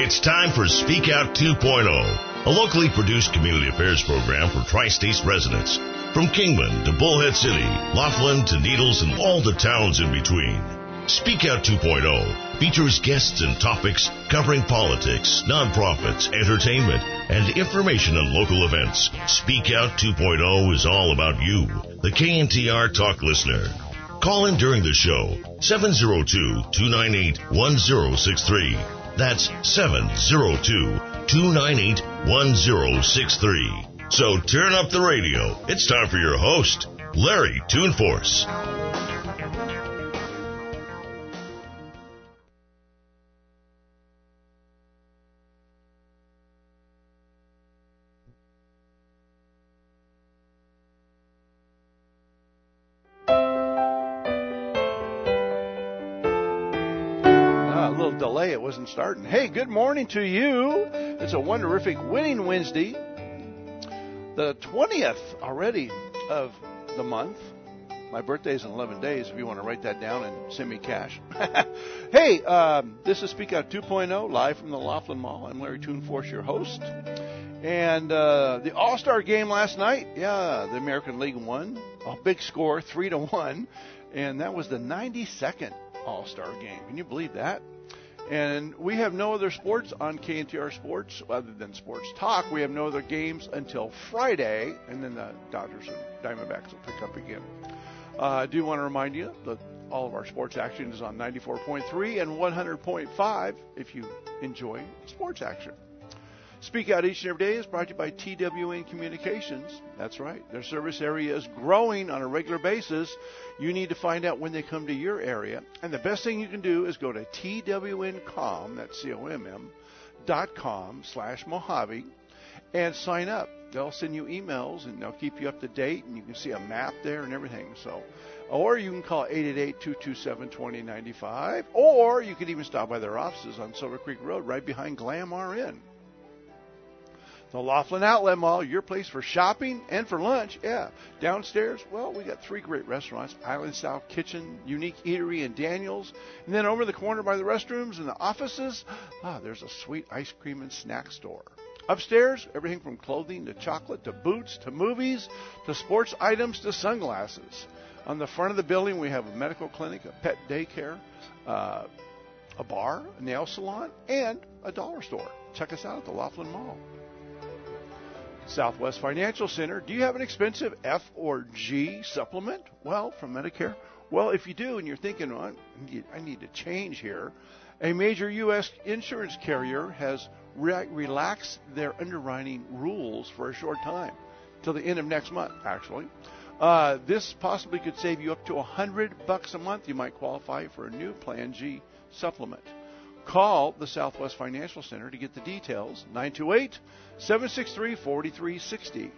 It's time for Speak Out 2.0, a locally produced community affairs program for Tri-States residents. From Kingman to Bullhead City, Laughlin to Needles, and all the towns in between. Speak Out 2.0 features guests and topics covering politics, nonprofits, entertainment, and information on local events. Speak Out 2.0 is all about you, the KNTR Talk listener. Call in during the show, 702-298-1063. That's 702-298-1063. So turn up the radio. It's time for your host, Larry Toonforce. Delay, it wasn't starting. Hey, good morning to you. It's a wonderific winning Wednesday, the 20th already of the month. My birthday's in 11 days if you want to write that down and send me cash. Hey, this is Speak Out 2.0 live from the Laughlin Mall. I'm Larry Toonforce, your host. And the All-Star game last night, the American League won. A big score, 3-1. And that was the 92nd All-Star game. Can you believe that? And we have no other sports on KNTR Sports other than Sports Talk. We have no other games until Friday, and then the Dodgers and Diamondbacks will pick up again. I do want to remind you that all of our sports action is on 94.3 and 100.5 if you enjoy sports action. Speak Out each and every day is brought to you by TWN Communications. That's right. Their service area is growing on a regular basis. You need to find out when they come to your area. And the best thing you can do is go to TWNcom, that's COMM.com/Mojave, and sign up. They'll send you emails, and they'll keep you up to date, and you can see a map there and everything. So, or you can call 888-227-2095, or you can even stop by their offices on Silver Creek Road right behind Glam RN. The Laughlin Outlet Mall, your place for shopping and for lunch. Downstairs, well, we got 3 great restaurants, Island Style Kitchen, Unique Eatery, and Daniels. And then over the corner by the restrooms and the offices, there's a sweet ice cream and snack store. Upstairs, everything from clothing to chocolate to boots to movies to sports items to sunglasses. On the front of the building, we have a medical clinic, a pet daycare, a bar, a nail salon, and a dollar store. Check us out at the Laughlin Mall. Southwest Financial Center. Do you have an expensive F or G supplement? Well, from Medicare? Well, if you do and you're thinking, I need to change here, a major U.S. insurance carrier has relaxed their underwriting rules for a short time, till the end of next month, actually. This possibly could save you up to $100 a month. You might qualify for a new Plan G supplement. Call the Southwest Financial Center to get the details, 928-763-4360.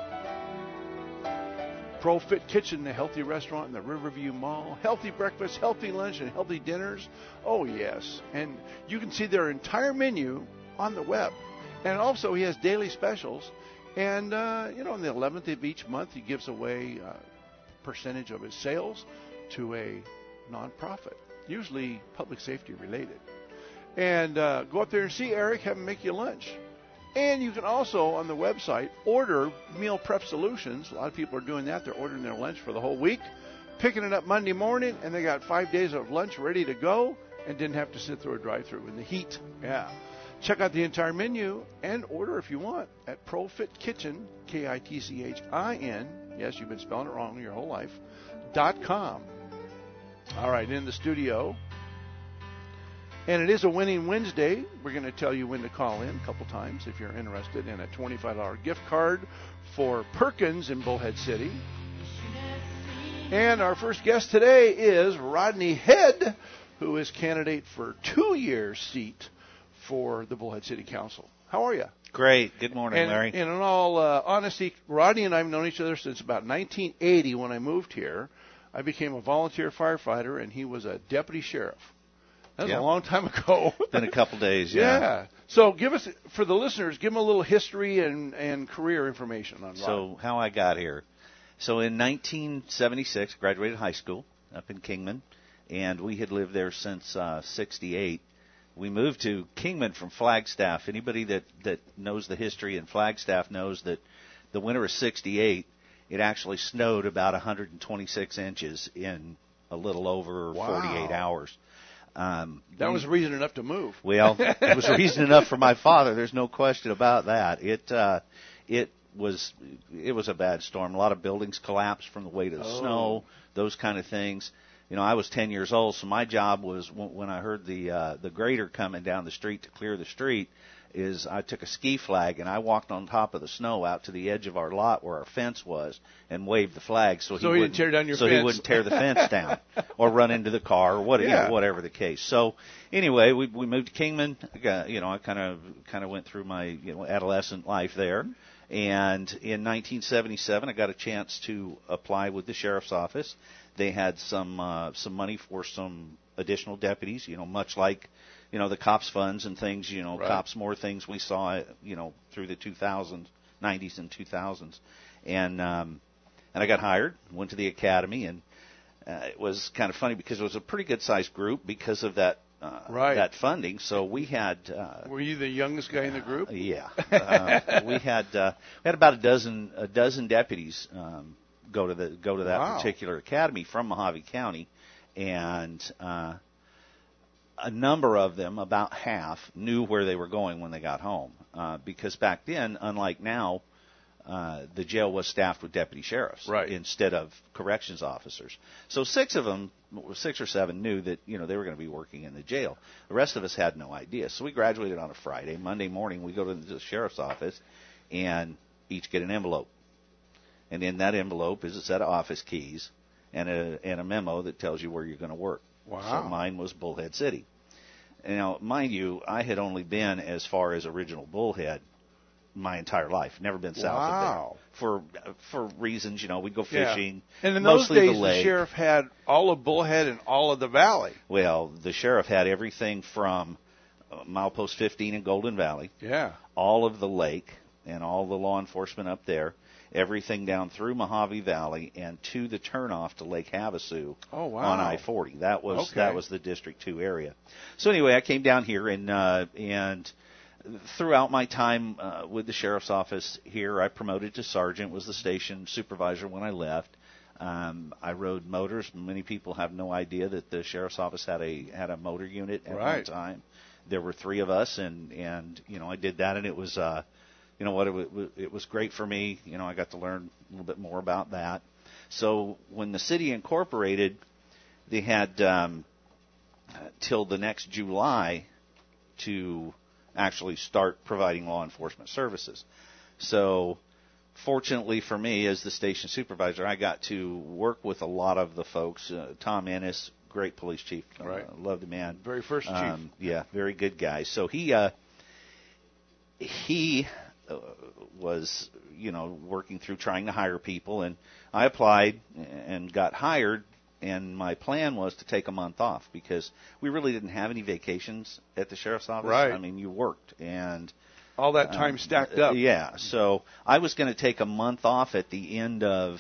ProFit Kitchen, the healthy restaurant in the Riverview Mall. Healthy breakfast, healthy lunch, and healthy dinners. Oh, yes. And you can see their entire menu on the web. And also, he has daily specials. And, on the 11th of each month, he gives away a percentage of his sales to a nonprofit, usually public safety related. And go up there and see Eric, have him make you lunch. And you can also, on the website, order meal prep solutions. A lot of people are doing that. They're ordering their lunch for the whole week, picking it up Monday morning, and they got 5 days of lunch ready to go and didn't have to sit through a drive-thru in the heat. Check out the entire menu and order if you want at ProFit Kitchen, KITCHIN. Yes, you've been spelling it wrong your whole life, .com. All right, in the studio. And it is a winning Wednesday. We're going to tell you when to call in a couple times if you're interested in a $25 gift card for Perkins in Bullhead City. And our first guest today is Rodney Head, who is candidate for 2-year seat for the Bullhead City Council. How are you? Great. Good morning, Larry. And in all honesty, Rodney and I have known each other since about 1980 when I moved here. I became a volunteer firefighter, and he was a deputy sheriff. That was a long time ago. Been a couple days, yeah. So give us, for the listeners, give them a little history and career information on Rod. So how I got here. So in 1976, graduated high school up in Kingman, and we had lived there since 68. we moved to Kingman from Flagstaff. Anybody that knows the history in Flagstaff knows that the winter of '68, it actually snowed about 126 inches in a little over 48 hours. That was reason enough to move. Well, it was reason enough for my father. There's no question about that. It was a bad storm. A lot of buildings collapsed from the weight of the snow, those kind of things. You know, I was 10 years old, so my job was when I heard the grader coming down the street to clear the street, is I took a ski flag and I walked on top of the snow out to the edge of our lot where our fence was and waved the flag so he didn't tear down your fence. He wouldn't tear the fence down or run into the car or whatever the case. So anyway, we moved to Kingman. I kind of went through my adolescent life there. And in 1977, I got a chance to apply with the sheriff's office. They had some money for some additional deputies, much like, the cops funds and things, right. Cops more things we saw, through the 90s and 2000s. And I got hired, went to the academy, and it was kind of funny because it was a pretty good sized group because of that that funding. So we had. Were you the youngest guy in the group? Yeah, we had about a dozen deputies go to that particular academy from Mojave County, and a number of them, about half, knew where they were going when they got home. Because back then, unlike now, the jail was staffed with deputy sheriffs instead of corrections officers. So 6 or 7 knew that they were going to be working in the jail. The rest of us had no idea. So we graduated on a Friday. Monday morning, we go to the sheriff's office and each get an envelope. And in that envelope is a set of office keys and a memo that tells you where you're going to work. Wow. So mine was Bullhead City. Now, mind you, I had only been as far as original Bullhead my entire life. Never been south of there. For reasons, we'd go fishing. Yeah. And in those days, the sheriff had all of Bullhead and all of the valley. Well, the sheriff had everything from Milepost 15 in Golden Valley. Yeah. All of the lake and all the law enforcement up there. Everything down through Mojave Valley and to the turnoff to Lake Havasu on I-40. That was the District 2 area. So anyway, I came down here and throughout my time with the sheriff's office here, I promoted to sergeant, was the station supervisor when I left. I rode motors. Many people have no idea that the sheriff's office had a motor unit at one time. There were 3 of us, and I did that, and it was. It was great for me. I got to learn a little bit more about that. So when the city incorporated, they had till the next July to actually start providing law enforcement services. So fortunately for me, as the station supervisor, I got to work with a lot of the folks. Tom Ennis, great police chief. Loved the man. Very first chief. Yeah, very good guy. So he was, working through trying to hire people, and I applied and got hired, and my plan was to take a month off because we really didn't have any vacations at the sheriff's office. Right. I mean, you worked, and all that time stacked up. Yeah, so I was going to take a month off at the end of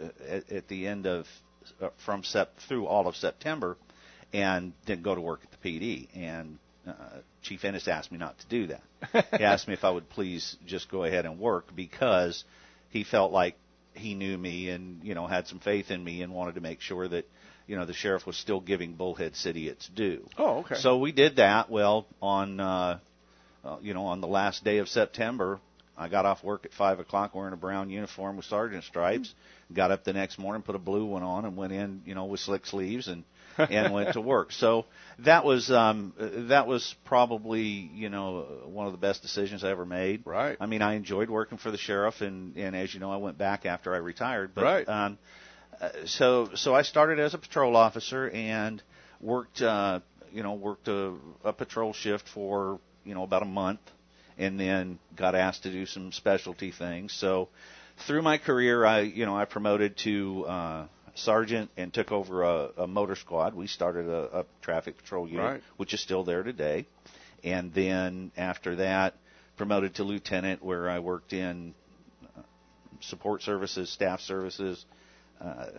through all of September, and then go to work at the PD. And Chief Ennis asked me not to do that. He asked me if I would please just go ahead and work because he felt like he knew me and, had some faith in me and wanted to make sure that, the sheriff was still giving Bullhead City its due. Oh, okay. So we did that. Well, on the last day of September, I got off work at 5 o'clock wearing a brown uniform with sergeant stripes, got up the next morning, put a blue one on, and went in, with slick sleeves and went to work. So that was probably, one of the best decisions I ever made. Right. I mean, I enjoyed working for the sheriff, and as you know, I went back after I retired. But, right. So I started as a patrol officer and worked a patrol shift for, about a month, and then got asked to do some specialty things. So through my career, I promoted to sergeant and took over a motor squad. We started a traffic patrol unit, which is still there today. And then after that, promoted to lieutenant, where I worked in support services, staff services,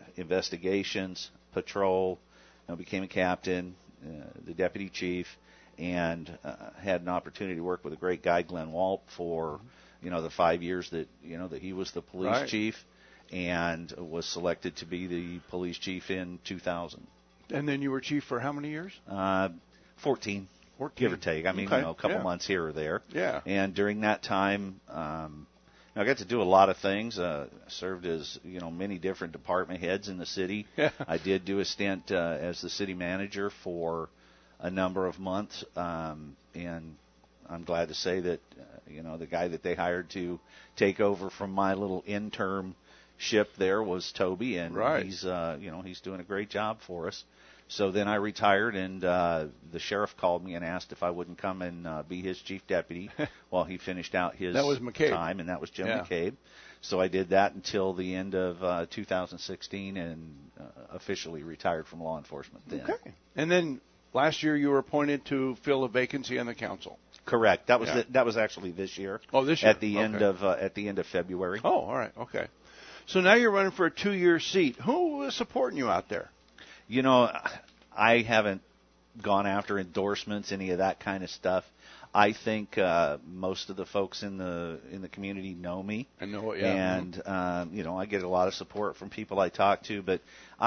investigations, patrol. Became a captain, the deputy chief, and had an opportunity to work with a great guy, Glenn Walp, for the 5 years that that he was the police chief, and was selected to be the police chief in 2000. And then you were chief for how many years? 14, give or take. I mean, a couple months here or there. Yeah. And during that time, I got to do a lot of things. Served as many different department heads in the city. Yeah. I did do a stint as the city manager for a number of months, and I'm glad to say that the guy that they hired to take over from my little internship there was Toby, and he's he's doing a great job for us. So then I retired, and the sheriff called me and asked if I wouldn't come and be his chief deputy while he finished out his time, and that was Jim McCabe. So I did that until the end of 2016, and officially retired from law enforcement then. Okay. And then last year you were appointed to fill a vacancy on the council. Correct. That was that was actually this year. Oh, this year. At the end of February. Oh, all right. Okay. So now you're running for a 2-year seat. Who is supporting you out there? I haven't gone after endorsements, any of that kind of stuff. I think most of the folks in the community know me. I know it, yeah. And I get a lot of support from people I talk to, but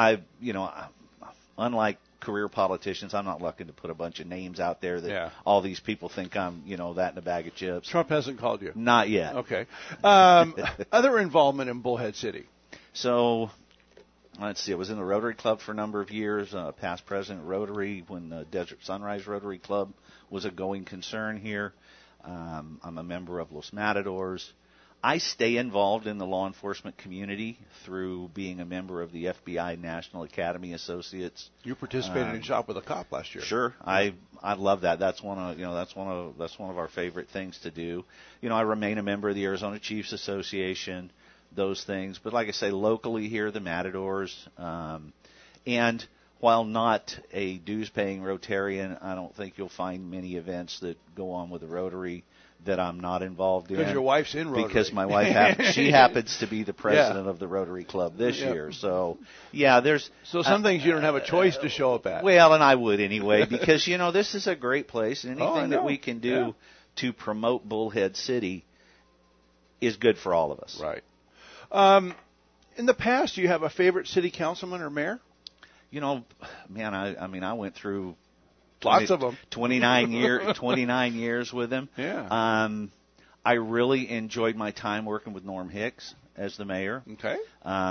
unlike career politicians, I'm not looking to put a bunch of names out there that all these people think I'm, that in a bag of chips. Trump hasn't called you? Not yet. Okay. Other involvement in Bullhead City? So, let's see, I was in the Rotary Club for a number of years, past president of Rotary when the Desert Sunrise Rotary Club was a going concern here. I'm a member of Los Matadors. I stay involved in the law enforcement community through being a member of the FBI National Academy Associates. You participated in Shop with a Cop last year. Sure, I love that. That's one of our favorite things to do. I remain a member of the Arizona Chiefs Association, those things. But like I say, locally here, the Matadors, and while not a dues-paying Rotarian, I don't think you'll find many events that go on with the Rotary that I'm not involved in. Because your wife's in Rotary. Because my wife happens to be the president of the Rotary Club this year. So, there's... So some things you don't have a choice to show up at. Well, and I would anyway, because, this is a great place, and anything that we can do to promote Bullhead City is good for all of us. Right. In the past, do you have a favorite city councilman or mayor? Man, I went through... Lots of them. 29 years with him. Yeah. I really enjoyed my time working with Norm Hicks as the mayor. Okay.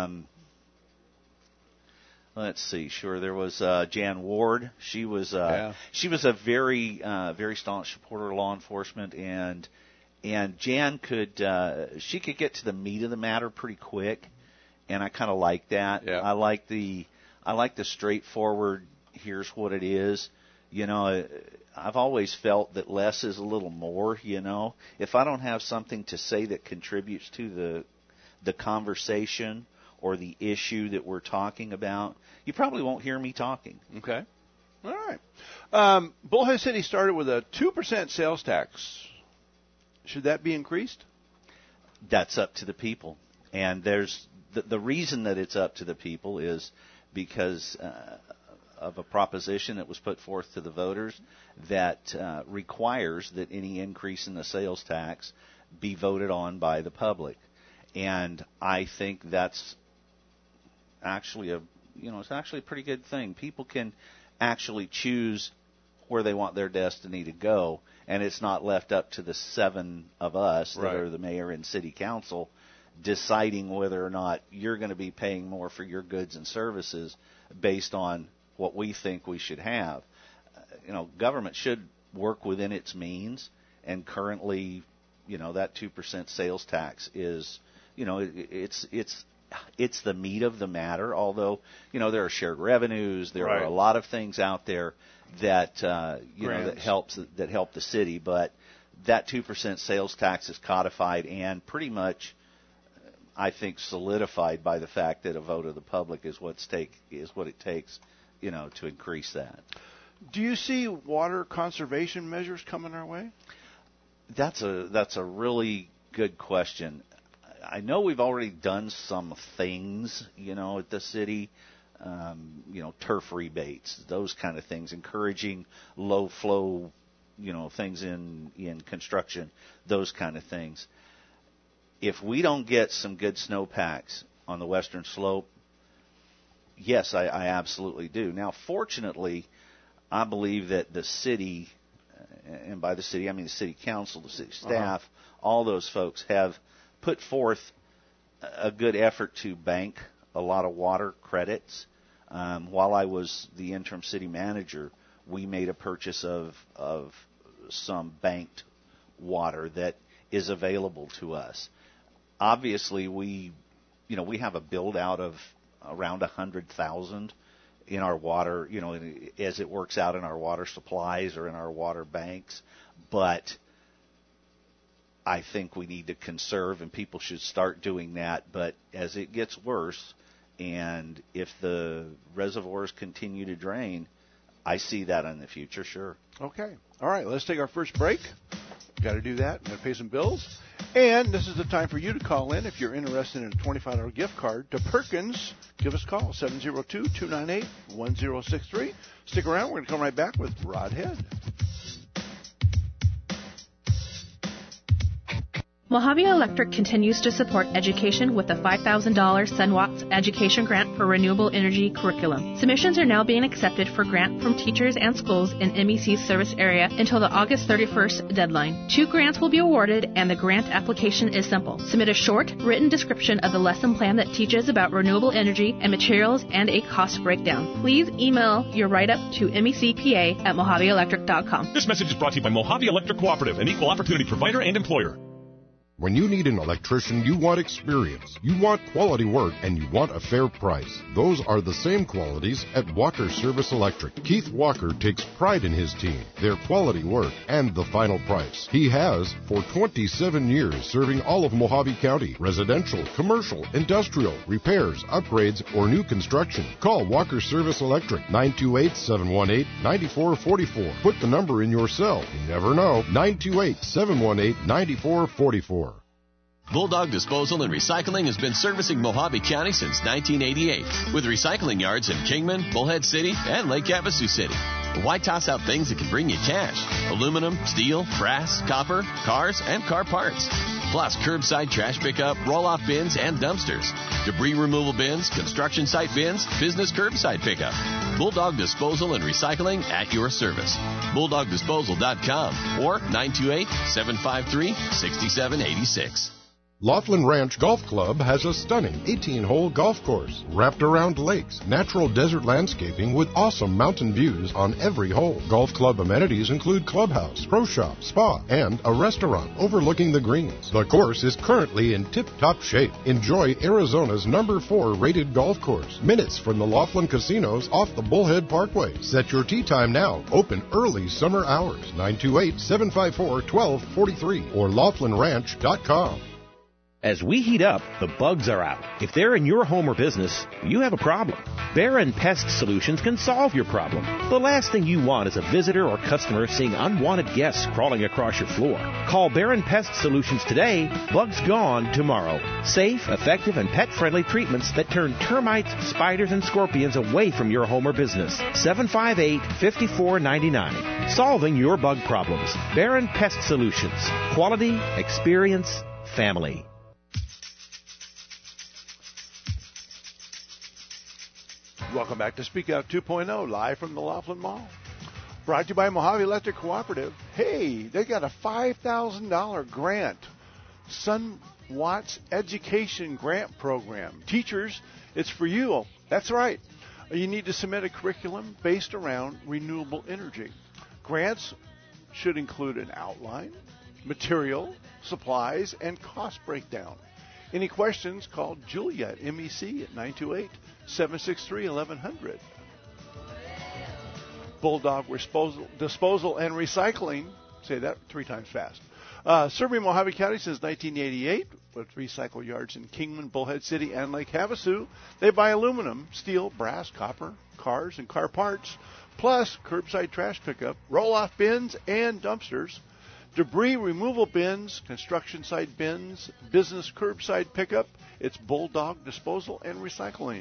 Let's see. Sure, there was Jan Ward. She was a very very staunch supporter of law enforcement, and Jan could get to the meat of the matter pretty quick, and I kind of like that. Yeah. I like the straightforward. Here's what it is. I've always felt that less is a little more, If I don't have something to say that contributes to the conversation or the issue that we're talking about, you probably won't hear me talking. Okay. All right. Bullhead City started with a 2% sales tax. Should that be increased? That's up to the people. And there's the reason that it's up to the people is because of a proposition that was put forth to the voters that requires that any increase in the sales tax be voted on by the public. And I think that's actually it's actually a pretty good thing. People can actually choose where they want their destiny to go, and it's not left up to the 7 of us that are the mayor and city council deciding whether or not you're going to be paying more for your goods and services based on what we think we should have. Government should work within its means, and currently, that 2% sales tax is, it's the meat of the matter. Although, there are shared revenues, there are a lot of things out there that that help the city, but that 2% sales tax is codified and pretty much, I think, solidified by the fact that a vote of the public is what it takes. To increase that. Do you see water conservation measures coming our way? That's a really good question. I know we've already done some things, at the city, turf rebates, those kind of things, encouraging low flow things in construction, those kind of things. If we don't get some good snowpacks on the western slope, yes, I absolutely do. Now, fortunately, I believe that the city, and by the city I mean the city council, the city staff, all those folks have put forth a good effort to bank a lot of water credits. While I was the interim city manager, we made a purchase of some banked water that is available to us. Obviously, we have a build out of around 100,000 in our water, as it works out in our water supplies or in our water banks. But I think we need to conserve, and people should start doing that. But as it gets worse, and if the reservoirs continue to drain, I see that in the future, sure. Okay. All right, let's take our first break. Got to do that. Got to pay some bills. And this is the time for you to call in if you're interested in a $25 gift card to Perkins. Give us a call, 702-298-1063. Stick around. We're going to come right back with Rod Head. Mojave Electric continues to support education with a $5,000 SunWatts education grant for renewable energy curriculum. Submissions are now being accepted for grant from teachers and schools in MEC's service area until the August 31st deadline. 2 grants will be awarded, and the grant application is simple. Submit a short, written description of the lesson plan that teaches about renewable energy and materials and a cost breakdown. Please email your write-up to mecpa@mojaveelectric.com. This message is brought to you by Mojave Electric Cooperative, an equal opportunity provider and employer. When you need an electrician, you want experience, you want quality work, and you want a fair price. Those are the same qualities at Walker Service Electric. Keith Walker takes pride in his team, their quality work, and the final price. He has for 27 years, serving all of Mojave County, residential, commercial, industrial, repairs, upgrades, or new construction. Call Walker Service Electric, 928-718-9444. Put the number in your cell. You never know. 928-718-9444. Bulldog Disposal and Recycling has been servicing Mojave County since 1988, with recycling yards in Kingman, Bullhead City, and Lake Havasu City. Why toss out things that can bring you cash? Aluminum, steel, brass, copper, cars, and car parts. Plus curbside trash pickup, roll-off bins, and dumpsters. Debris removal bins, construction site bins, business curbside pickup. Bulldog Disposal and Recycling at your service. BulldogDisposal.com or 928-753-6786. Laughlin Ranch Golf Club has a stunning 18-hole golf course wrapped around lakes, natural desert landscaping with awesome mountain views on every hole. Golf club amenities include clubhouse, pro shop, spa, and a restaurant overlooking the greens. The course is currently in tip-top shape. Enjoy Arizona's number 4 rated golf course, minutes from the Laughlin casinos off the Bullhead Parkway. Set your tee time now. Open early summer hours, 928-754-1243 or LaughlinRanch.com. As we heat up, the bugs are out. If they're in your home or business, you have a problem. Baron Pest Solutions can solve your problem. The last thing you want is a visitor or customer seeing unwanted guests crawling across your floor. Call Baron Pest Solutions today. Bugs gone tomorrow. Safe, effective, and pet-friendly treatments that turn termites, spiders, and scorpions away from your home or business. 758-5499. Solving your bug problems. Baron Pest Solutions. Quality, experience, family. Welcome back to Speak Out 2.0, live from the Laughlin Mall. Brought to you by Mojave Electric Cooperative. Hey, they got a $5,000 grant. SunWatts Education Grant Program. Teachers, it's for you. That's right. You need to submit a curriculum based around renewable energy. Grants should include an outline, material, supplies, and cost breakdown. Any questions, call Julia at MEC at 928-763-1100. Bulldog Disposal and Recycling, say that 3 times fast, serving Mojave County since 1988 with recycle yards in Kingman, Bullhead City, and Lake Havasu. They buy aluminum, steel, brass, copper, cars, and car parts, plus curbside trash pickup, roll-off bins, and dumpsters. Debris removal bins, construction site bins, business curbside pickup. It's Bulldog Disposal and Recycling.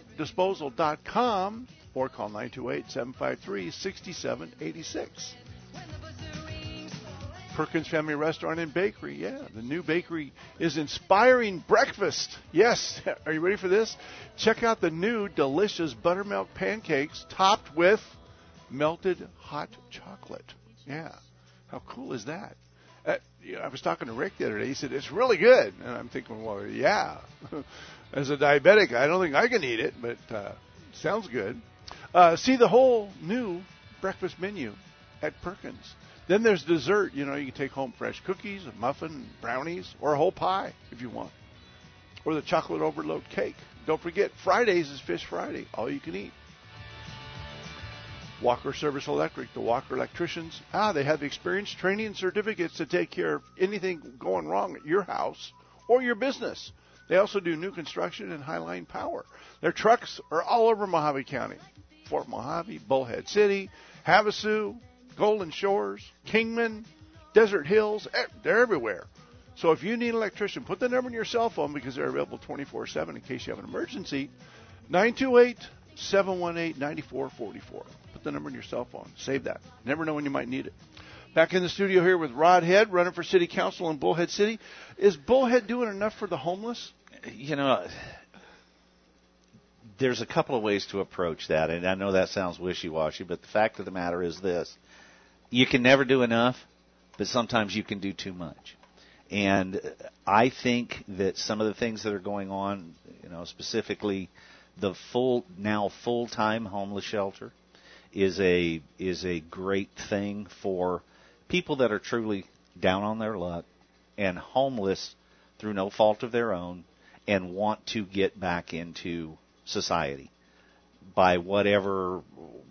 BulldogDisposal.com or call 928-753-6786. Perkins Family Restaurant and Bakery. Yeah, the new bakery is inspiring breakfast. Yes, are you ready for this? Check out the new delicious buttermilk pancakes topped with melted hot chocolate. Yeah, how cool is that? I was talking to Rick the other day. He said, it's really good. And I'm thinking, well, yeah. As a diabetic, I don't think I can eat it, but sounds good. See the whole new breakfast menu at Perkins. Then there's dessert. You can take home fresh cookies, a muffin, brownies, or a whole pie if you want. Or the chocolate overload cake. Don't forget, Fridays is Fish Friday. All you can eat. Walker Service Electric, the Walker electricians. They have experience, training, and certificates to take care of anything going wrong at your house or your business. They also do new construction and highline power. Their trucks are all over Mojave County. Fort Mojave, Bullhead City, Havasu, Golden Shores, Kingman, Desert Hills, they're everywhere. So if you need an electrician, put the number in your cell phone because they're available 24/7 in case you have an emergency. 928-718-9444. Put the number in your cell phone. Save that. Never know when you might need it. Back in the studio here with Rod Head, running for city council in Bullhead City. Is Bullhead doing enough for the homeless? There's a couple of ways to approach that, and I know that sounds wishy-washy, but the fact of the matter is this. You can never do enough, but sometimes you can do too much. And I think that some of the things that are going on, specifically the full-time homeless shelter is a great thing for people that are truly down on their luck and homeless through no fault of their own and want to get back into society by at whatever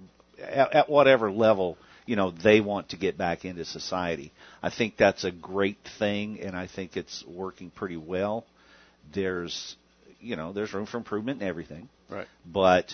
level they want to get back into society. I think that's a great thing, and I think it's working pretty well. There's room for improvement in everything, right? But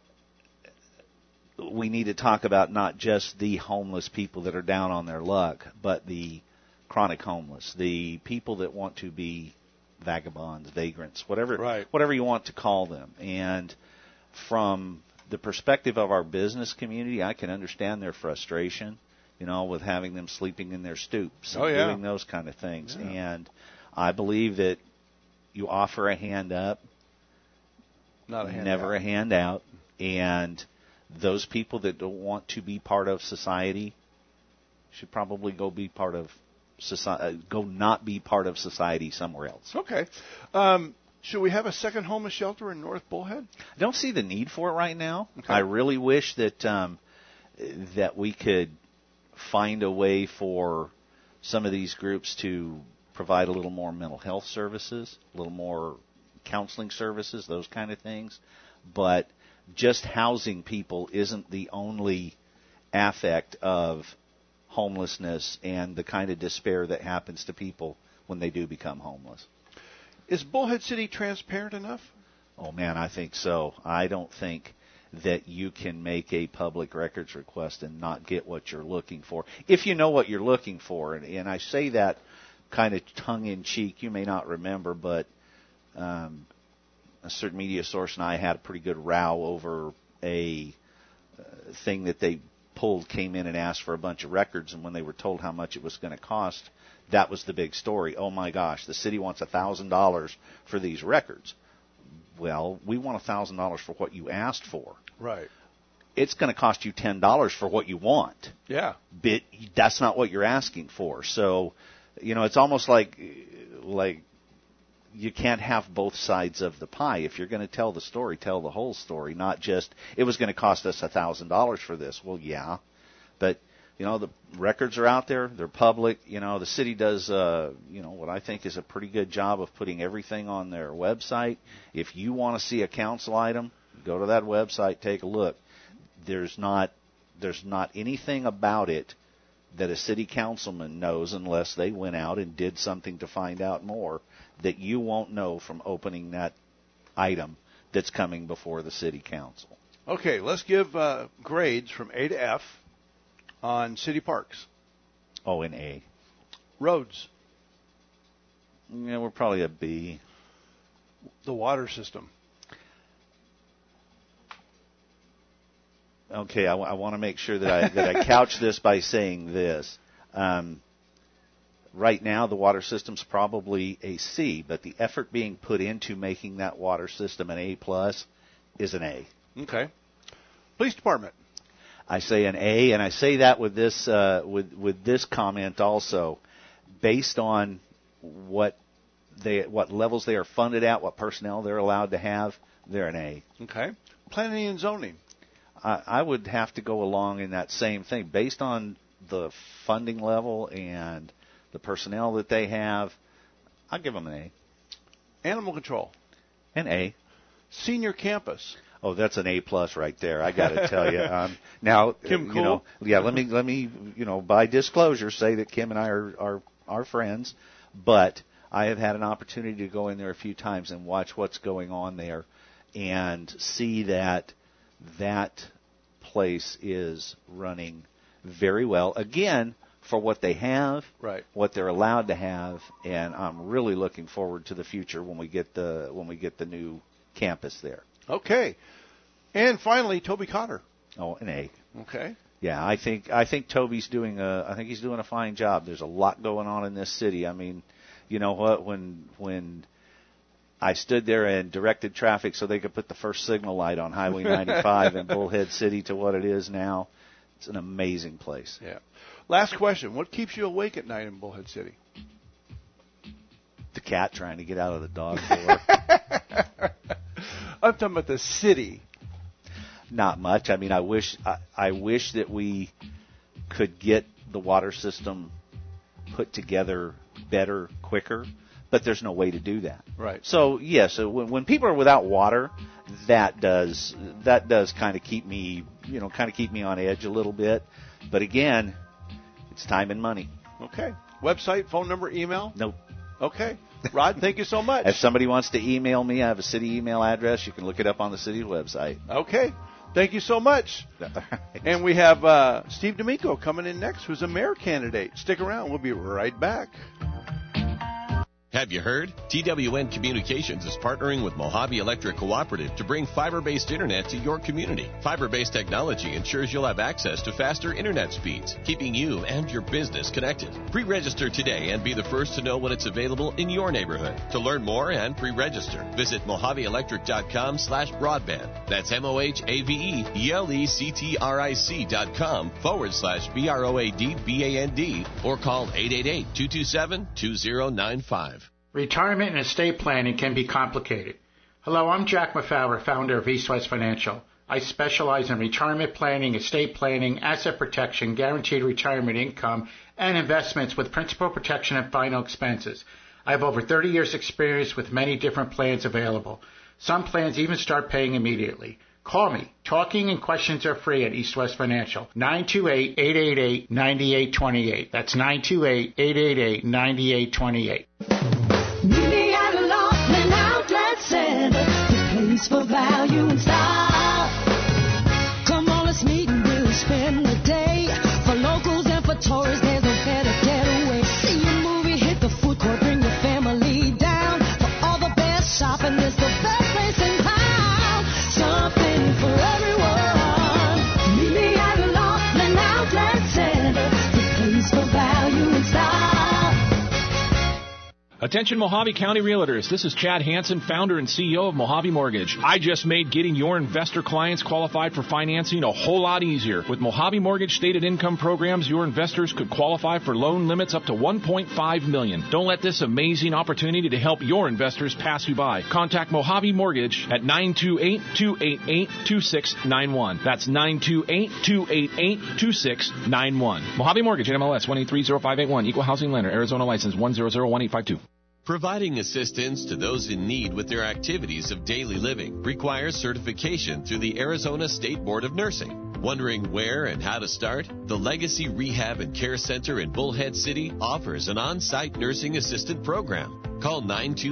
we need to talk about not just the homeless people that are down on their luck, but the chronic homeless, the people that want to be vagabonds, vagrants, whatever you want to call them. And from the perspective of our business community, I can understand their frustration, with having them sleeping in their stoops and doing those kind of things. Yeah. And I believe that you offer a hand up, never a hand out. And those people that don't want to be part of society should probably go not be part of society somewhere else. Okay. Should we have a second homeless shelter in North Bullhead? I don't see the need for it right now. Okay. I really wish that that we could find a way for some of these groups to provide a little more mental health services, a little more counseling services, those kind of things. But just housing people isn't the only affect of homelessness and the kind of despair that happens to people when they do become homeless. Is Bullhead City transparent enough? Oh, man, I think so. I don't think that you can make a public records request and not get what you're looking for. If you know what you're looking for, and I say that kind of tongue-in-cheek, you may not remember, but a certain media source and I had a pretty good row over a thing that they came in and asked for a bunch of records, and when they were told how much it was going to cost, that was the big story. Oh my gosh, the city wants $1,000 for these records. Well, we want $1,000 for what you asked for. Right. It's going to cost you $10 for what you want. Yeah. But that's not what you're asking for. So, it's almost like you can't have both sides of the pie. If you're going to tell the story, tell the whole story, not just, it was going to cost us $1,000 for this. Well, yeah, but, the records are out there. They're public. The city does, what I think is a pretty good job of putting everything on their website. If you want to see a council item, go to that website, take a look. There's not anything about it that a city councilman knows unless they went out and did something to find out more that you won't know from opening that item that's coming before the city council. Okay, let's give grades from A to F on city parks. Oh, in A. Roads. Yeah, we're probably a B. The water system. Okay, I want to make sure that I couch this by saying this. Right now, the water system's probably a C, but the effort being put into making that water system an A+ is an A. Okay. Police department. I say an A, and I say that with this with this comment also, based on what levels they are funded at, what personnel they're allowed to have, they're an A. Okay. Planning and zoning. I would have to go along in that same thing. Based on the funding level and the personnel that they have, I'll give them an A. Animal control. An A. Senior campus. Oh, that's an A+ right there. I got to tell you. Now, Kim, cool. Let me, by disclosure, say that Kim and I are friends, but I have had an opportunity to go in there a few times and watch what's going on there, and see that place is running very well. Again, for what they have, right, what they're allowed to have, and I'm really looking forward to the future when we get the new campus there. Okay. And finally, Toby Cotter. Oh, an A. Okay. Yeah, I think Toby's doing a fine job. There's a lot going on in this city. I mean, you know what, when I stood there and directed traffic so they could put the first signal light on Highway 95 in Bullhead City to what it is now, it's an amazing place. Yeah. Last question. What keeps you awake at night in Bullhead City? The cat trying to get out of the dog door. I'm talking about the city. Not much. I mean, I wish that we could get the water system put together better, quicker, but there's no way to do that. Right. So yes, when people are without water, that does kind of keep me on edge a little bit. But again, it's time and money. Okay. Website, phone number, email? Nope. Okay. Rod, thank you so much. If somebody wants to email me, I have a city email address. You can look it up on the city's website. Okay. Thank you so much. And we have Steve D'Amico coming in next, who's a mayor candidate. Stick around. We'll be right back. Have you heard? TWN Communications is partnering with Mojave Electric Cooperative to bring fiber-based internet to your community. Fiber-based technology ensures you'll have access to faster internet speeds, keeping you and your business connected. Pre-register today and be the first to know when it's available in your neighborhood. To learn more and pre-register, visit mojaveelectric.com/broadband. That's mohaveelectric.com/BROADBAND or call 888-227-2095. Retirement and estate planning can be complicated. Hello, I'm Jack Mafauer, founder of East West Financial. I specialize in retirement planning, estate planning, asset protection, guaranteed retirement income, and investments with principal protection and final expenses. I have over 30 years' experience with many different plans available. Some plans even start paying immediately. Call me. Talking and questions are free at East West Financial. 928-888-9828. That's 928-888-9828. Meet me at a Laughlin Outlet Center, the place for value and style. Come on, let's meet and we'll spend the day. For locals and for tourists, there's no better getaway. See a movie, hit the food court, bring your family down. For all the best shopping, it's the best place in town. Something for everyone. Meet me at a Laughlin Outlet Center, the place for value and style. Attention Mojave County Realtors, this is Chad Hansen, founder and CEO of Mojave Mortgage. I just made getting your investor clients qualified for financing a whole lot easier. With Mojave Mortgage stated income programs, your investors could qualify for loan limits up to $1.5 million. Don't let this amazing opportunity to help your investors pass you by. Contact Mojave Mortgage at 928-288-2691. That's 928-288-2691. Mojave Mortgage, NMLS 1830581, Equal Housing Lender, Arizona License 1001852. Providing assistance to those in need with their activities of daily living requires certification through the Arizona State Board of Nursing. Wondering where and how to start? The Legacy Rehab and Care Center in Bullhead City offers an on-site nursing assistant program. Call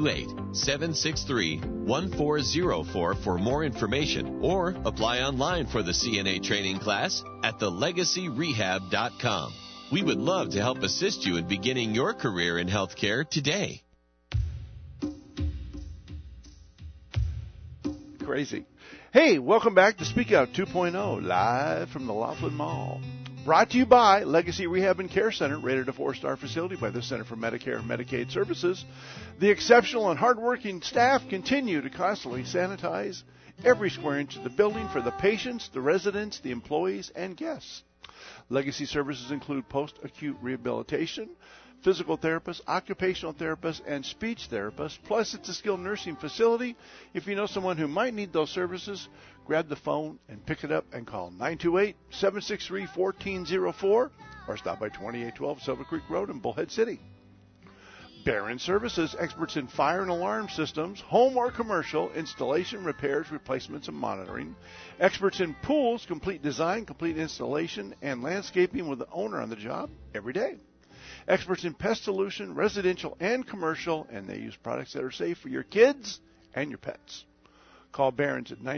928-763-1404 for more information or apply online for the CNA training class at thelegacyrehab.com. We would love to help assist you in beginning your career in healthcare today. Crazy. Hey, welcome back to Speak Out 2.0, live from the Laughlin Mall. Brought to you by Legacy Rehab and Care Center, rated a 4-star facility by the Center for Medicare and Medicaid Services. The exceptional and hardworking staff continue to constantly sanitize every square inch of the building for the patients, the residents, the employees, and guests. Legacy services include post-acute rehabilitation, physical therapists, occupational therapists, and speech therapists. Plus, it's a skilled nursing facility. If you know someone who might need those services, grab the phone and pick it up and call 928-763-1404 or stop by 2812 Silver Creek Road in Bullhead City. Barron Services, experts in fire and alarm systems, home or commercial, installation, repairs, replacements, and monitoring. Experts in pools, complete design, complete installation, and landscaping with the owner on the job every day. Experts in pest solution, residential and commercial, and they use products that are safe for your kids and your pets. Call Barron's at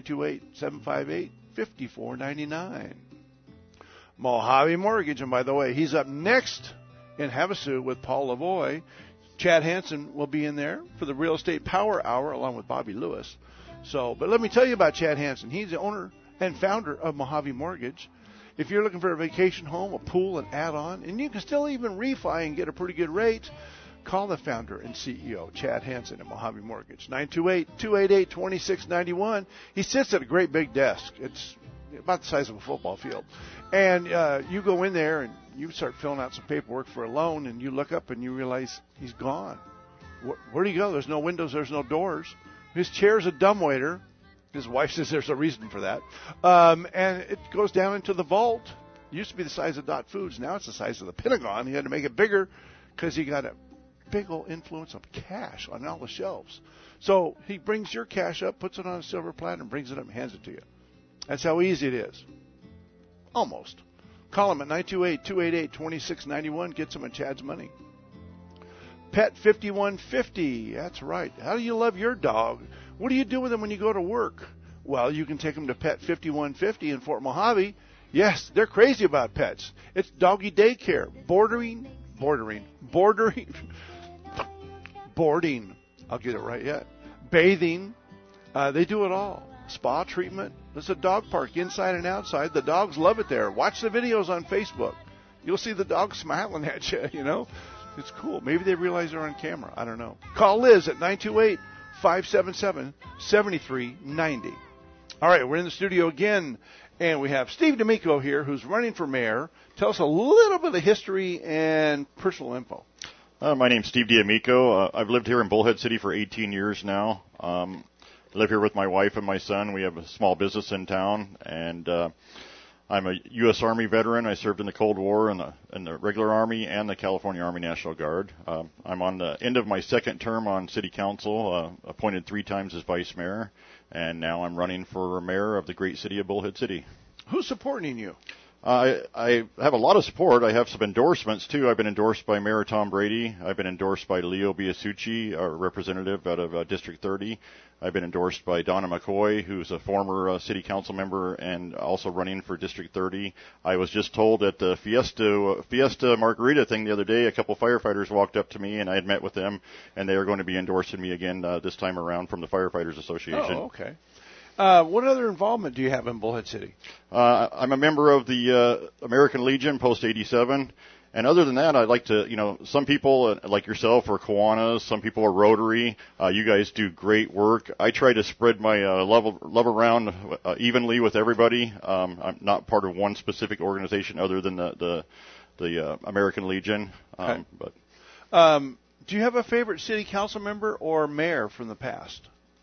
928-758-5499. Mojave Mortgage, and by the way, he's up next in Havasu with Paul Lavoie. Chad Hansen will be in there for the Real Estate Power Hour along with Bobby Lewis. But let me tell you about Chad Hansen. He's the owner and founder of Mojave Mortgage. If you're looking for a vacation home, a pool, an add-on, and you can still even refi and get a pretty good rate, call the founder and CEO, Chad Hansen at Mojave Mortgage, 928-288-2691. He sits at a great big desk. It's about the size of a football field. And you go in there and you start filling out some paperwork for a loan, and you look up and you realize he's gone. Where do you go? There's no windows. There's no doors. His chair's a dumbwaiter. His wife says there's a reason for that. And it goes down into the vault. It used to be the size of Dot Foods. Now it's the size of the Pentagon. He had to make it bigger because he got a big old influence of cash on all the shelves. So he brings your cash up, puts it on a silver platter, and brings it up and hands it to you. That's how easy it is. Almost. Call him at 928-288-2691. Get some of Chad's money. Pet 5150. That's right. How do you love your dog? What do you do with them when you go to work? Well, you can take them to Pet 5150 in Fort Mojave. Yes, they're crazy about pets. It's doggy daycare, boarding. I'll get it right yet. Bathing. They do it all. Spa treatment. It's a dog park inside and outside. The dogs love it there. Watch the videos on Facebook. You'll see the dogs smiling at you, you know. It's cool. Maybe they realize they're on camera. I don't know. Call Liz at 928-577-7390. All right, we're in the studio again, and we have Steve D'Amico here, who's running for mayor. Tell us a little bit of history and personal info. My name's Steve D'Amico. I've lived here in Bullhead City for 18 years now. I live here with my wife and my son. We have a small business in town, and I'm a U.S. Army veteran. I served in the Cold War in the regular Army and the California Army National Guard. I'm on the end of my second term on City Council, appointed 3 times as Vice Mayor, and now I'm running for Mayor of the great city of Bullhead City. Who's supporting you? I have a lot of support. I have some endorsements, too. I've been endorsed by Mayor Tom Brady. I've been endorsed by Leo Biasucci, our representative out of District 30. I've been endorsed by Donna McCoy, who's a former city council member and also running for District 30. I was just told at the Fiesta Margarita thing the other day, a couple firefighters walked up to me, and I had met with them, and they are going to be endorsing me again this time around from the Firefighters Association. Oh, okay. What other involvement do you have in Bullhead City? I'm a member of the American Legion, Post 87. And other than that, I'd like to, some people like yourself are Kiwanis, some people are Rotary. You guys do great work. I try to spread my love around evenly with everybody. I'm not part of one specific organization other than the American Legion. Okay. Do you have a favorite city council member or mayor from the past?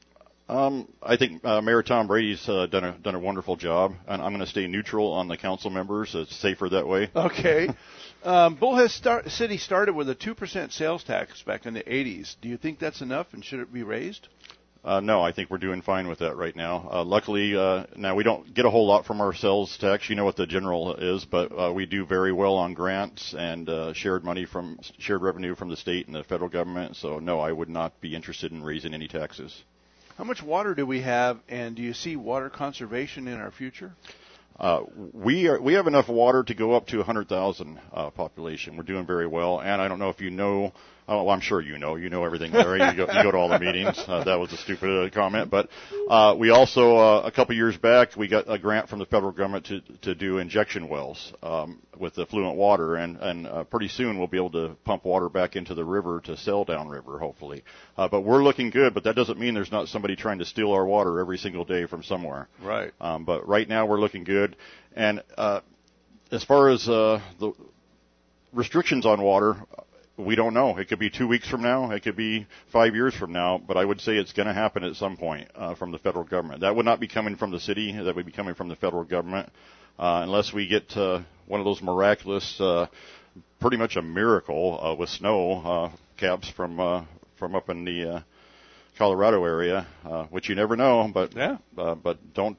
I think Mayor Tom Brady's done a wonderful job, and I'm going to stay neutral on the council members. It's safer that way. Okay. Bullhead City started with a 2% sales tax back in the 80s. Do you think that's enough, and should it be raised? No, I think we're doing fine with that right now. Luckily, now we don't get a whole lot from our sales tax. You know what the general is, but we do very well on grants and shared revenue from the state and the federal government. So, no, I would not be interested in raising any taxes. How much water do we have, and do you see water conservation in our future? We have enough water to go up to 100,000 population. We're doing very well, and I don't know if you know. Oh, I'm sure you know everything, Larry. You go to all the meetings. That was a stupid comment, but we also a couple years back we got a grant from the federal government to do injection wells with effluent water, and pretty soon we'll be able to pump water back into the river to sell downriver, hopefully. But we're looking good, but that doesn't mean there's not somebody trying to steal our water every single day from somewhere. Right. But right now we're looking good, and as far as the restrictions on water. We don't know. It could be 2 weeks from now. It could be 5 years from now. But I would say it's going to happen at some point from the federal government. That would not be coming from the city. That would be coming from the federal government, unless we get one of those miraculous, pretty much a miracle with snow caps from up in the Colorado area, which you never know. But yeah. But don't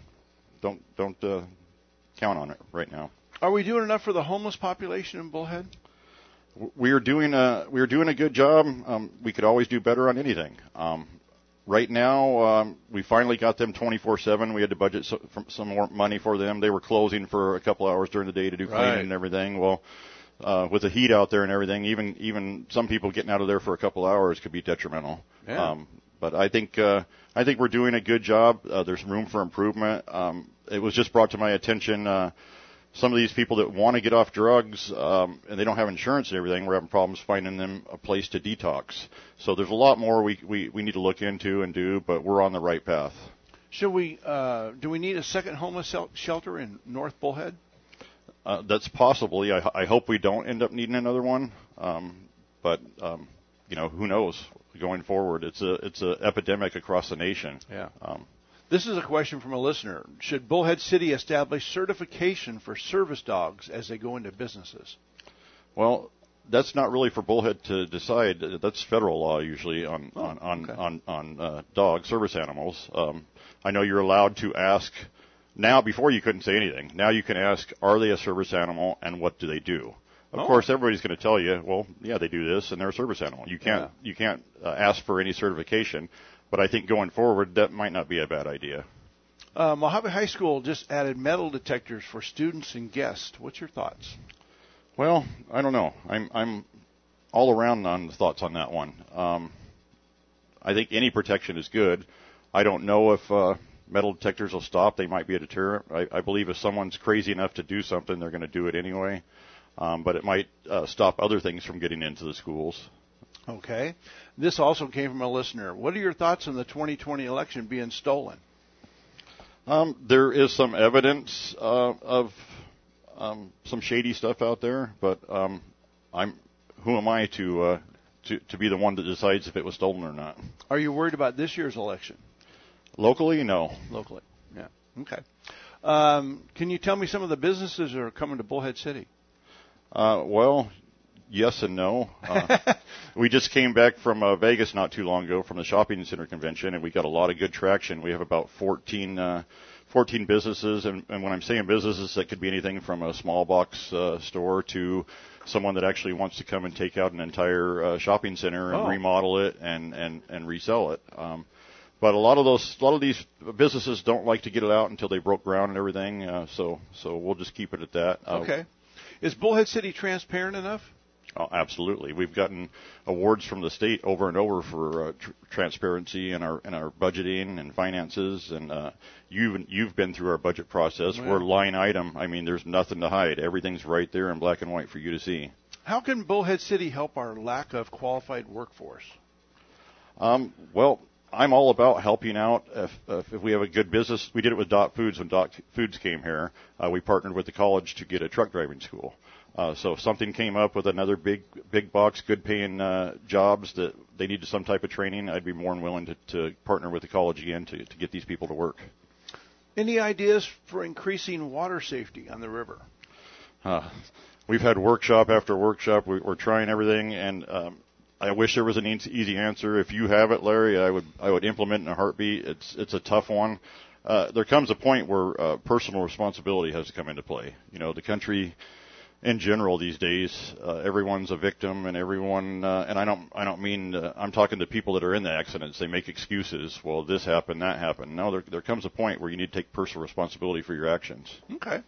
count on it right now. Are we doing enough for the homeless population in Bullhead? We are doing a good job. We could always do better on anything. Right now, we finally got them 24/7. We had to budget some more money for them. They were closing for a couple hours during the day to do cleaning and everything. Well, with the heat out there and everything, even some people getting out of there for a couple hours could be detrimental. Yeah. But I think we're doing a good job. There's room for improvement. It was just brought to my attention. Some of these people that want to get off drugs and they don't have insurance and everything, we're having problems finding them a place to detox. So there's a lot more we need to look into and do, but we're on the right path. Should we? Do we need a second homeless shelter in North Bullhead? That's possible. Yeah, I hope we don't end up needing another one. But who knows? Going forward, it's a epidemic across the nation. Yeah. This is a question from a listener. Should Bullhead City establish certification for service dogs as they go into businesses? Well, that's not really for Bullhead to decide. That's federal law usually on dog service animals. I know you're allowed to ask now. Before you couldn't say anything. Now you can ask, are they a service animal and what do they do? Of course, everybody's going to tell you, well, yeah, they do this and they're a service animal. You can't ask for any certification. But I think going forward, that might not be a bad idea. Mojave High School just added metal detectors for students and guests. What's your thoughts? Well, I don't know. I'm all around on the thoughts on that one. I think any protection is good. I don't know if metal detectors will stop. They might be a deterrent. I believe if someone's crazy enough to do something, they're going to do it anyway. But it might stop other things from getting into the schools. Okay. This also came from a listener. What are your thoughts on the 2020 election being stolen? There is some evidence of some shady stuff out there, but who am I to be the one that decides if it was stolen or not? Are you worried about this year's election? Locally, no. Locally, yeah. Okay. Can you tell me some of the businesses that are coming to Bullhead City? Well, yes and no. We just came back from Vegas not too long ago from the shopping center convention, and we got a lot of good traction. We have about 14 businesses, and when I'm saying businesses, that could be anything from a small box store to someone that actually wants to come and take out an entire shopping center and remodel it and resell it. But a lot of these businesses don't like to get it out until they broke ground and everything. So we'll just keep it at that. Okay. Is Bullhead City transparent enough? Oh, absolutely. We've gotten awards from the state over and over for transparency in our budgeting and finances, and you've been through our budget process. We're line item. I mean, there's nothing to hide. Everything's right there in black and white for you to see. How can Bullhead City help our lack of qualified workforce? Well, I'm all about helping out. If we have a good business, we did it with Dot Foods when Dot Foods came here. We partnered with the college to get a truck driving school. So if something came up with another big box, good paying jobs that they needed some type of training, I'd be more than willing to partner with the college again to get these people to work. Any ideas for increasing water safety on the river? We've had workshop after workshop. We're trying everything, and I wish there was an easy answer. If you have it, Larry, I would implement in a heartbeat. It's a tough one. There comes a point where personal responsibility has to come into play. You know, the country in general these days, everyone's a victim, and everyone, and I don't mean, I'm talking to people that are in the accidents. They make excuses. Well, this happened, that happened. No, there comes a point where you need to take personal responsibility for your actions. Okay.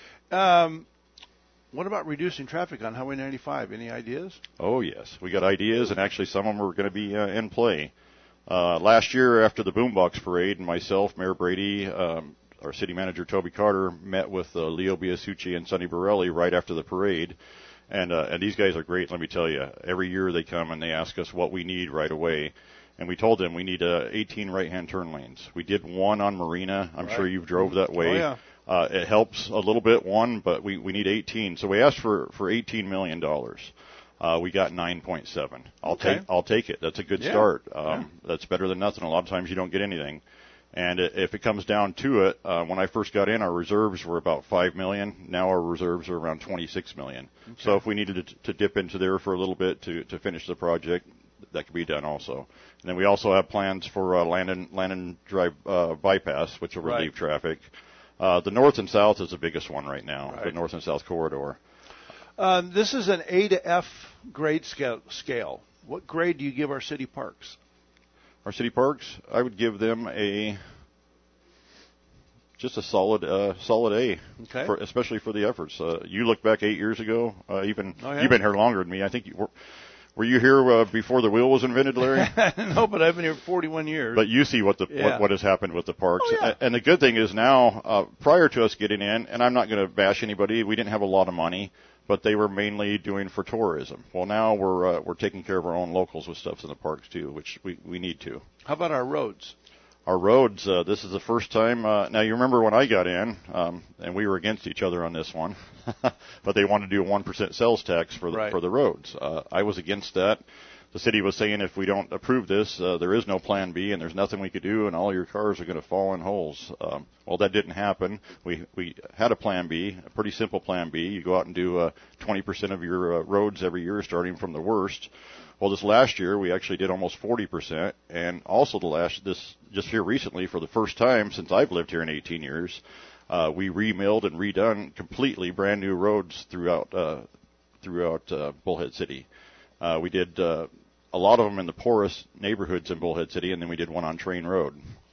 What about reducing traffic on Highway 95? Any ideas? Oh, yes. We got ideas, and actually some of them are going to be in play. Last year, after the Boombox Parade, myself, Mayor Brady, our city manager, Toby Carter, met with Leo Biasucci and Sonny Borelli right after the parade. And these guys are great, let me tell you. Every year they come and they ask us what we need right away. And we told them we need 18 right-hand turn lanes. We did one on Marina. I'm sure you've drove that way. Oh, yeah. It helps a little bit, but we need 18. So we asked for $18 million. We got 9.7. I'll take it. That's a good start. That's better than nothing. A lot of times you don't get anything. And if it comes down to it, when I first got in, our reserves were about $5 million. Now our reserves are around $26 million. Okay. So if we needed to dip into there for a little bit to finish the project, that could be done also. And then we also have plans for Landon Drive bypass, which will relieve traffic. The north and south is the biggest one right now, the north and south corridor. This is an A to F grade scale. What grade do you give our city parks? Our city parks, I would give them just a solid A, especially for the efforts. You look back 8 years ago, you've been here longer than me. I think were you here before the wheel was invented, Larry? No, but I've been here 41 years. But you see what has happened with the parks. Oh, yeah. And the good thing is now, prior to us getting in, and I'm not going to bash anybody, we didn't have a lot of money, but they were mainly doing for tourism. Well, now we're taking care of our own locals with stuff in the parks too, which we need to. How about our roads? Our roads, this is the first time. Now, you remember when I got in, and we were against each other on this one, but they wanted to do a 1% sales tax for the roads. I was against that. The city was saying if we don't approve this, there is no plan B, and there's nothing we could do, and all your cars are going to fall in holes. Well, that didn't happen. We had a plan B, a pretty simple plan B. You go out and do 20% of your roads every year, starting from the worst. Well, this last year we actually did almost 40%, and also just here recently, for the first time since I've lived here in 18 years, we remilled and redone completely brand new roads throughout Bullhead City. We did a lot of them in the poorest neighborhoods in Bullhead City, and then we did one on Train Road.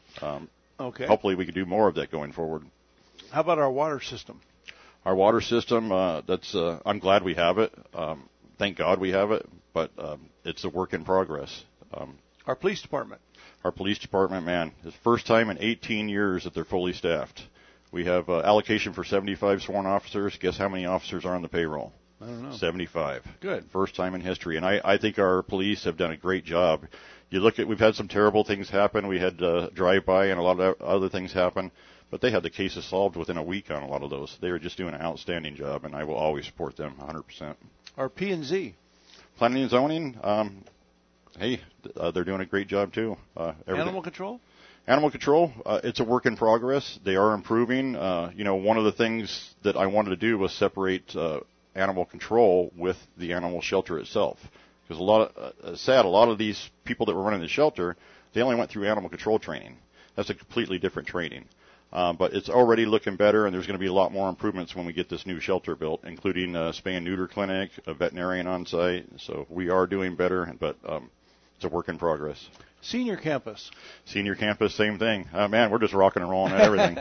Hopefully we could do more of that going forward. How about our water system? Our water system, I'm glad we have it. Thank God we have it, but it's a work in progress. Our police department. Our police department, man, it's the first time in 18 years that they're fully staffed. We have allocation for 75 sworn officers. Guess how many officers are on the payroll? I don't know. 75. Good. First time in history. And I think our police have done a great job. You look at, we've had some terrible things happen. We had drive-by and a lot of other things happen. But they had the cases solved within a week on a lot of those. They were just doing an outstanding job, and I will always support them 100%. Our P&Z. Planning and zoning, they're doing a great job too. Animal control? Animal control, it's a work in progress. They are improving. One of the things that I wanted to do was separate animal control with the animal shelter itself. Because a lot of these people that were running the shelter, they only went through animal control training. That's a completely different training. But it's already looking better, and there's going to be a lot more improvements when we get this new shelter built, including a spay and neuter clinic, a veterinarian on site. So we are doing better, but it's a work in progress. Senior campus. Senior campus, same thing. Man, we're just rocking and rolling at everything.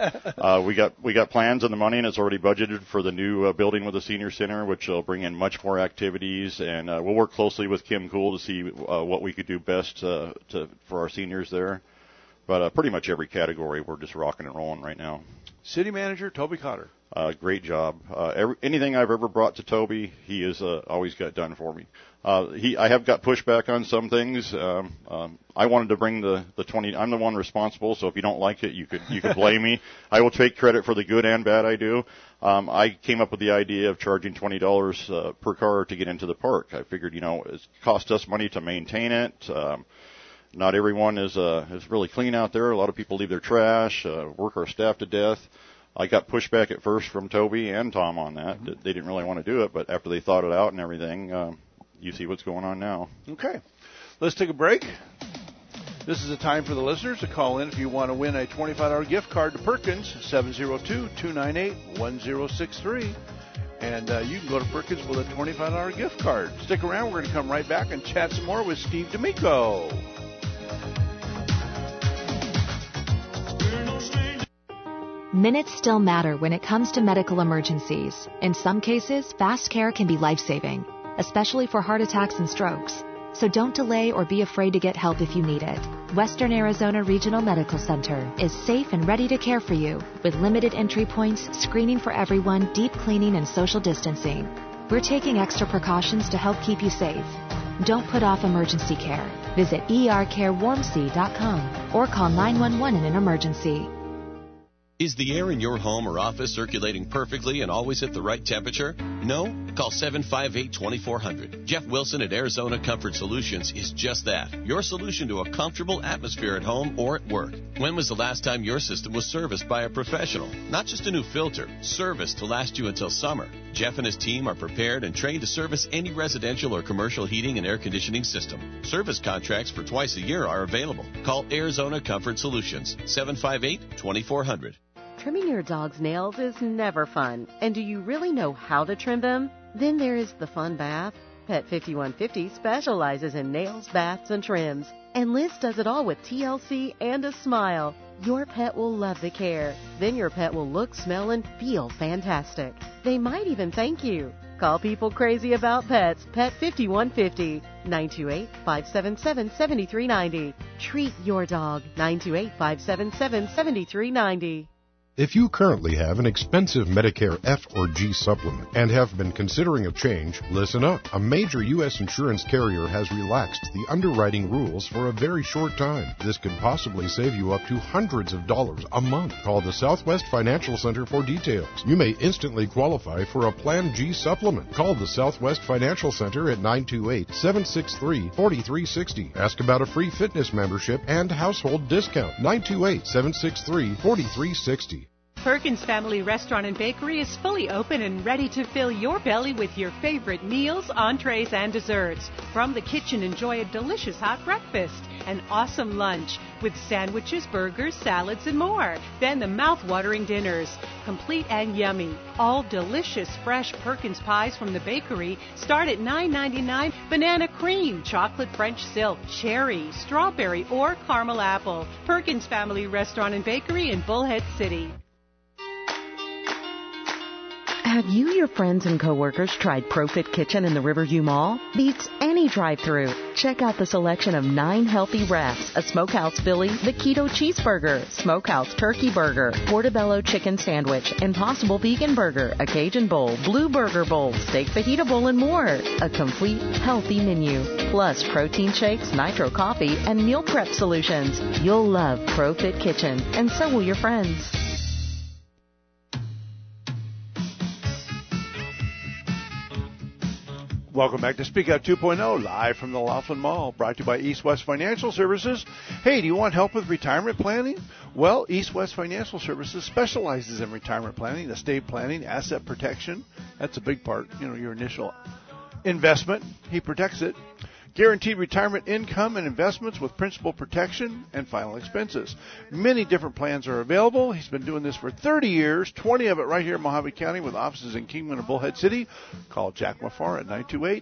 We got plans and the money, and it's already budgeted for the new building with the senior center, which will bring in much more activities. And we'll work closely with Kim Cool to see what we could do best for our seniors there. But pretty much every category, we're just rocking and rolling right now. City Manager Toby Cotter. Great job. Anything I've ever brought to Toby, he has always got done for me. I have got pushback on some things. I wanted to bring the 20. I'm the one responsible, so if you don't like it, you could blame me. I will take credit for the good and bad I do. I came up with the idea of charging $20 per car to get into the park. I figured, it cost us money to maintain it. Not everyone is really clean out there. A lot of people leave their trash, work our staff to death. I got pushback at first from Toby and Tom on that. Mm-hmm. They didn't really want to do it, but after they thought it out and everything, you see what's going on now. Okay. Let's take a break. This is a time for the listeners to call in if you want to win a $25 gift card to Perkins, 702-298-1063. And you can go to Perkins with a $25 gift card. Stick around. We're going to come right back and chat some more with Steve D'Amico. Minutes still matter when it comes to medical emergencies. In some cases, fast care can be life-saving, especially for heart attacks and strokes. So don't delay or be afraid to get help if you need it. Western Arizona Regional Medical Center is safe and ready to care for you with limited entry points, screening for everyone, deep cleaning, and social distancing. We're taking extra precautions to help keep you safe. Don't put off emergency care. Visit ercarewarmc.com or call 911 in an emergency. Is the air in your home or office circulating perfectly and always at the right temperature? No? Call 758-2400. Jeff Wilson at Arizona Comfort Solutions is just that. Your solution to a comfortable atmosphere at home or at work. When was the last time your system was serviced by a professional? Not just a new filter, service to last you until summer. Jeff and his team are prepared and trained to service any residential or commercial heating and air conditioning system. Service contracts for twice a year are available. Call Arizona Comfort Solutions, 758-2400. Trimming your dog's nails is never fun. And do you really know how to trim them? Then there is the fun bath. Pet 5150 specializes in nails, baths, and trims. And Liz does it all with TLC and a smile. Your pet will love the care. Then your pet will look, smell, and feel fantastic. They might even thank you. Call people crazy about pets. Pet 5150, 928-577-7390. Treat your dog, 928-577-7390. If you currently have an expensive Medicare F or G supplement and have been considering a change, listen up. A major U.S. insurance carrier has relaxed the underwriting rules for a very short time. This could possibly save you up to hundreds of dollars a month. Call the Southwest Financial Center for details. You may instantly qualify for a Plan G supplement. Call the Southwest Financial Center at 928-763-4360. Ask about a free fitness membership and household discount. 928-763-4360. Perkins Family Restaurant and Bakery is fully open and ready to fill your belly with your favorite meals, entrees, and desserts. From the kitchen, enjoy a delicious hot breakfast, an awesome lunch with sandwiches, burgers, salads, and more. Then the mouth-watering dinners, complete and yummy. All delicious, fresh Perkins pies from the bakery start at $9.99. Banana cream, chocolate French silk, cherry, strawberry, or caramel apple. Perkins Family Restaurant and Bakery in Bullhead City. Have you, your friends, and coworkers tried ProFit Kitchen in the Riverview Mall? Beats any drive-thru. Check out the selection of 9 healthy wraps, a Smokehouse Philly, the Keto Cheeseburger, Smokehouse Turkey Burger, Portobello Chicken Sandwich, Impossible Vegan Burger, a Cajun Bowl, Blue Burger Bowl, Steak Fajita Bowl, and more. A complete, healthy menu, plus protein shakes, nitro coffee, and meal prep solutions. You'll love ProFit Kitchen, and so will your friends. Welcome back to Speak Out 2.0, live from the Laughlin Mall, brought to you by East West Financial Services. Hey, do you want help with retirement planning? Well, East West Financial Services specializes in retirement planning, estate planning, asset protection. That's a big part, your initial investment. He protects it. Guaranteed retirement income and investments with principal protection and final expenses. Many different plans are available. He's been doing this for 30 years, 20 of it right here in Mojave County with offices in Kingman and Bullhead City. Call Jack Mafar at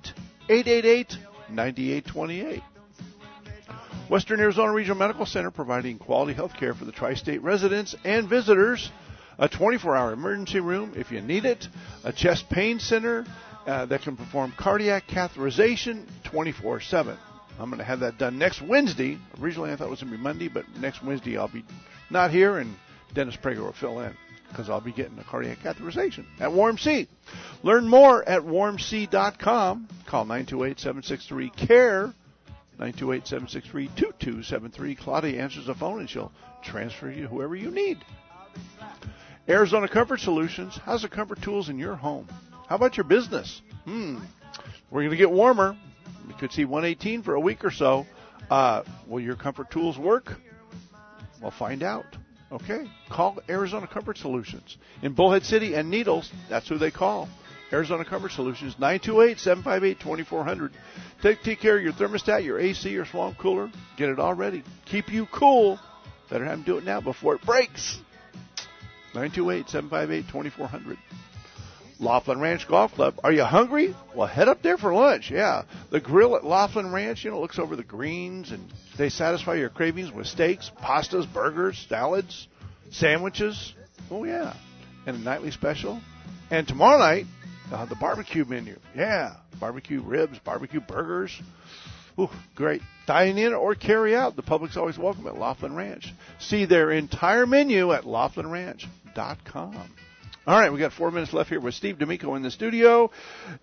928-888-9828. Western Arizona Regional Medical Center providing quality health care for the tri-state residents and visitors. A 24-hour emergency room if you need it. A chest pain center that can perform cardiac catheterization 24/7. I'm going to have that done next Wednesday. Originally I thought it was going to be Monday, but next Wednesday I'll be not here, and Dennis Prager will fill in because I'll be getting a cardiac catheterization at Warm C. Learn more at warmc.com. Call 928-763-CARE, 928-763-2273. Claudia answers the phone, and she'll transfer you whoever you need. Arizona Comfort Solutions. How's the comfort tools in your home? How about your business? We're going to get warmer. We could see 118 for a week or so. Will your comfort tools work? We'll find out. Okay. Call Arizona Comfort Solutions. In Bullhead City and Needles, that's who they call. Arizona Comfort Solutions, 928-758-2400. Take care of your thermostat, your AC, your swamp cooler. Get it all ready. Keep you cool. Better have them do it now before it breaks. 928-758-2400. Laughlin Ranch Golf Club. Are you hungry? Well, head up there for lunch. Yeah. The grill at Laughlin Ranch, looks over the greens, and they satisfy your cravings with steaks, pastas, burgers, salads, sandwiches. Oh, yeah. And a nightly special. And tomorrow night, the barbecue menu. Yeah. Barbecue ribs, barbecue burgers. Ooh, great. Dine in or carry out. The public's always welcome at Laughlin Ranch. See their entire menu at laughlinranch.com. All right, we got 4 minutes left here with Steve D'Amico in the studio.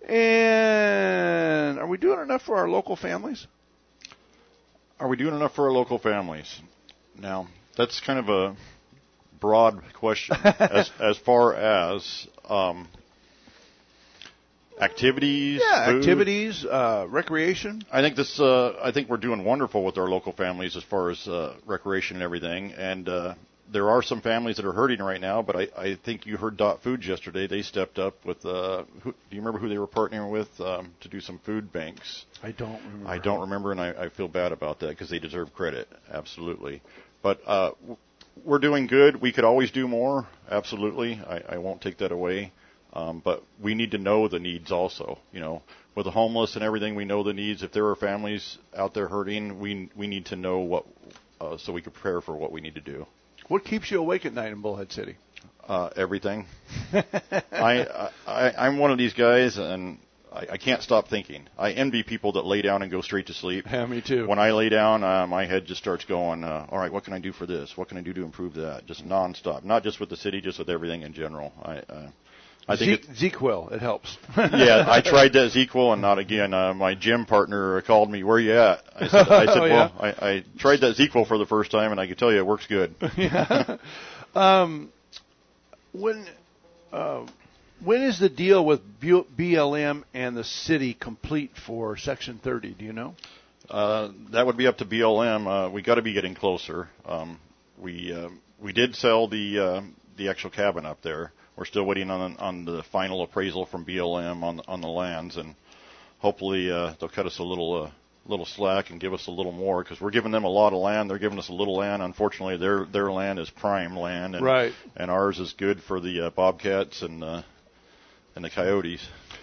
And are we doing enough for our local families? Are we doing enough for our local families? Now, that's kind of a broad question as far as activities. Yeah, food. Activities, recreation. I think we're doing wonderful with our local families as far as recreation and everything. And there are some families that are hurting right now, but I think you heard Dot Foods yesterday. They stepped up with, do you remember who they were partnering with to do some food banks? I don't remember. I don't remember, and I feel bad about that because they deserve credit, absolutely. But we're doing good. We could always do more, absolutely. I won't take that away. But we need to know the needs also. With the homeless and everything, we know the needs. If there are families out there hurting, we need to know what, so we can prepare for what we need to do. What keeps you awake at night in Bullhead City? Everything. I'm one of these guys, and I can't stop thinking. I envy people that lay down and go straight to sleep. Yeah, me too. When I lay down, my head just starts going, all right, what can I do for this? What can I do to improve that? Just nonstop. Not just with the city, just with everything in general. I think ZzzQuil, it helps. Yeah, I tried that ZzzQuil and not again. My gym partner called me, where you at? I said, well, I tried that ZzzQuil for the first time, and I can tell you it works good. Yeah. When is the deal with BLM and the city complete for Section 30? Do you know? That would be up to BLM. We got to be getting closer. We did sell the actual cabin up there. We're still waiting on the final appraisal from BLM on the lands, and hopefully they'll cut us a little slack and give us a little more, because we're giving them a lot of land. They're giving us a little land. Unfortunately, their land is prime land, and, right. And ours is good for the bobcats and the coyotes.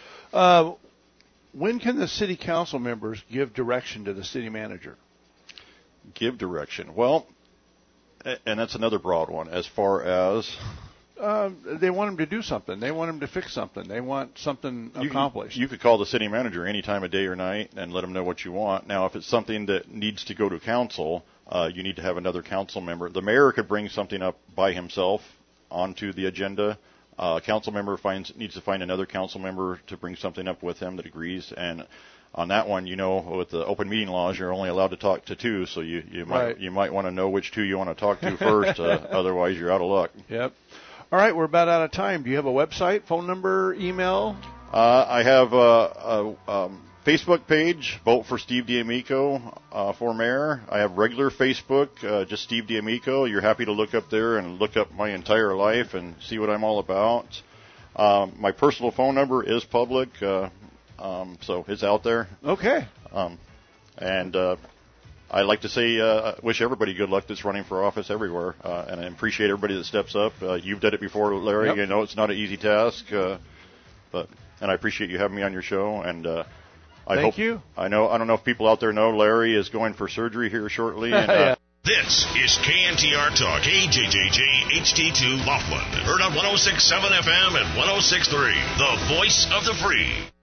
When can the city council members give direction to the city manager? Give direction. Well, and that's another broad one as far as... they want him to do something. They want him to fix something. They want something accomplished. You could call the city manager any time of day or night and let him know what you want. Now, if it's something that needs to go to council, you need to have another council member. The mayor could bring something up by himself onto the agenda. A council member needs to find another council member to bring something up with him that agrees. And on that one, with the open meeting laws, you're only allowed to talk to two, so you might want to know which two you want to talk to first. Otherwise, you're out of luck. Yep. All right, we're about out of time. Do you have a website, phone number, email? I have a Facebook page, Vote for Steve D'Amico for mayor. I have regular Facebook, just Steve D'Amico. You're happy to look up there and look up my entire life and see what I'm all about. My personal phone number is public, so it's out there. Okay. And I like to say, wish everybody good luck that's running for office everywhere, and I appreciate everybody that steps up. You've done it before, Larry. Yep. It's not an easy task, and I appreciate you having me on your show. And Thank you. I don't know if people out there know Larry is going for surgery here shortly. And, yeah. This is KNTR Talk, KJJJ HD2 Laughlin. Heard on 106.7 FM and 106.3, the voice of the free.